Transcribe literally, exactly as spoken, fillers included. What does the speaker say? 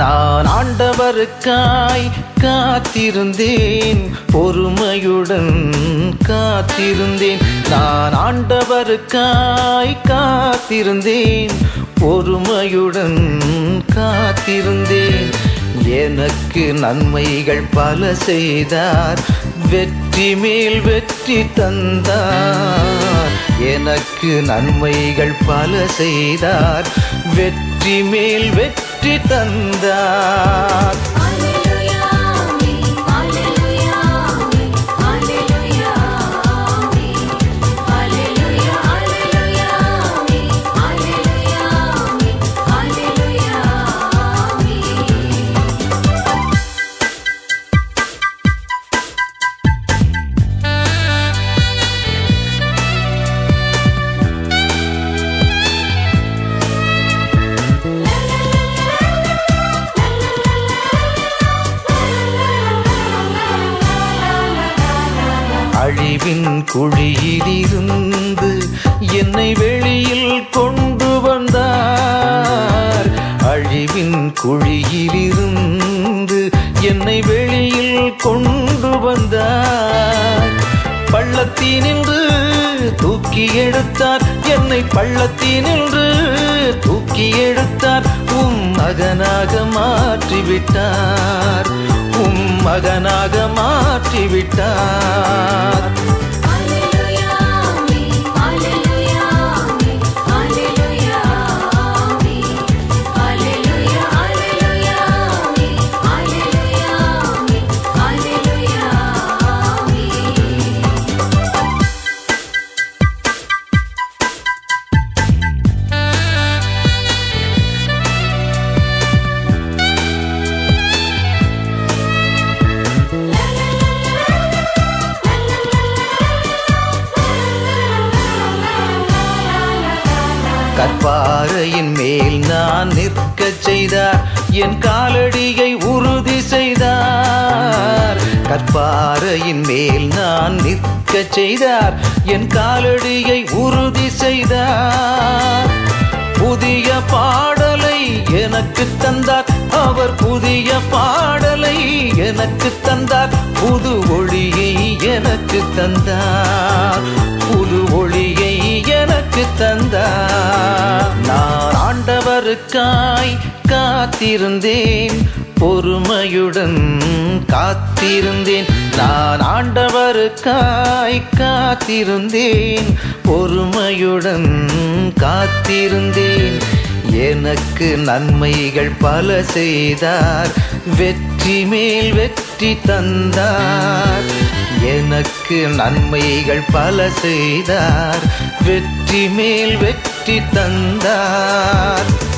நான் ஆண்டவருக்காய் காத்திருந்தேன், பொறுமையுடன் காத்திருந்தேன். நான் ஆண்டவருக்காய் காத்திருந்தேன், பொறுமையுடன் காத்திருந்தேன். எனக்கு நன்மைகள் பல செய்தார், வெற்றி மேல் வெற்றி தந்தார். எனக்கு நன்மைகள் பல செய்தார், வெற்றி மேல் வெற்றி தந்தார். அழிவின் குழியிலிருந்து என்னை வெளியில் கொண்டு வந்தார். அழிவின் குழியிலிருந்து என்னை வெளியில் கொண்டு வந்தார். பள்ளத்தினின்று தூக்கி எடுத்தார், என்னை பள்ளத்தினின்று தூக்கி எடுத்தார். உம் மகனாக மாற்றிவிட்டார், உம் மகனாக மாற்றிவிட்டார். கற்பாறையின் மேல் நான் நிற்க செய்தார், என் காலடியை உறுதி செய்தார். கற்பாறையின் மேல் நான் நிற்க செய்தார், என் காலடியை உறுதி செய்தார். புதிய பாடலை எனக்கு தந்தார், அவர் புதிய பாடலை எனக்கு தந்தார். புது ஒளியை எனக்கு தந்தார், புது ஒளியை எனக்கு தந்தார். நான் ஆண்டவருக்காய் காத்திருந்தேன், பொறுமையுடன் காத்திருந்தேன். நான் ஆண்டவருக்காய் காத்திருந்தேன், பொறுமையுடன் காத்திருந்தேன். எனக்கு நன்மைகள் பல செய்தார், வெற்றி மேல் வெற்றி தந்தார். எனக்கு நன்மைகள் பல செய்தார், வெற்றி மேல் வெற்றி தந்தார்.